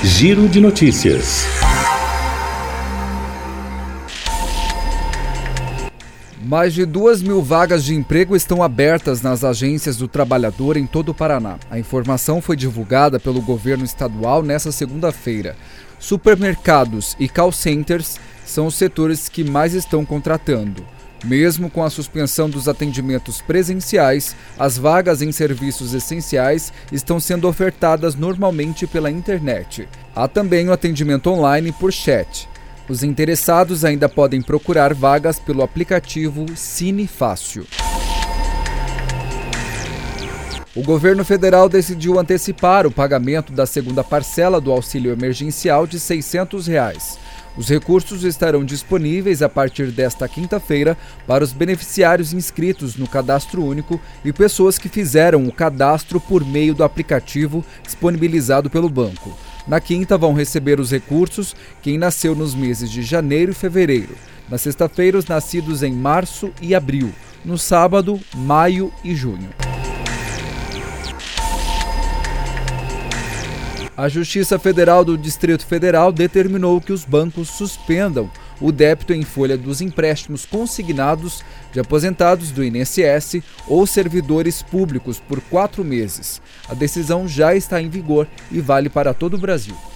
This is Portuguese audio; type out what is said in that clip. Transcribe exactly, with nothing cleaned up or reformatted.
Giro de Notícias. Mais de duas mil vagas de emprego estão abertas nas agências do trabalhador em todo o Paraná. A informação foi divulgada pelo governo estadual nesta segunda-feira. Supermercados e call centers são os setores que mais estão contratando. Mesmo com a suspensão dos atendimentos presenciais, as vagas em serviços essenciais estão sendo ofertadas normalmente pela internet. Há também o atendimento online por chat. Os interessados ainda podem procurar vagas pelo aplicativo Cine Fácil. O governo federal decidiu antecipar o pagamento da segunda parcela do auxílio emergencial de seiscentos reais. Os recursos estarão disponíveis a partir desta quinta-feira para os beneficiários inscritos no Cadastro Único e pessoas que fizeram o cadastro por meio do aplicativo disponibilizado pelo banco. Na quinta vão receber os recursos quem nasceu nos meses de janeiro e fevereiro. Na sexta-feira, os nascidos em março e abril. No sábado, maio e junho. A Justiça Federal do Distrito Federal determinou que os bancos suspendam o débito em folha dos empréstimos consignados de aposentados do I N S S ou servidores públicos por quatro meses. A decisão já está em vigor e vale para todo o Brasil.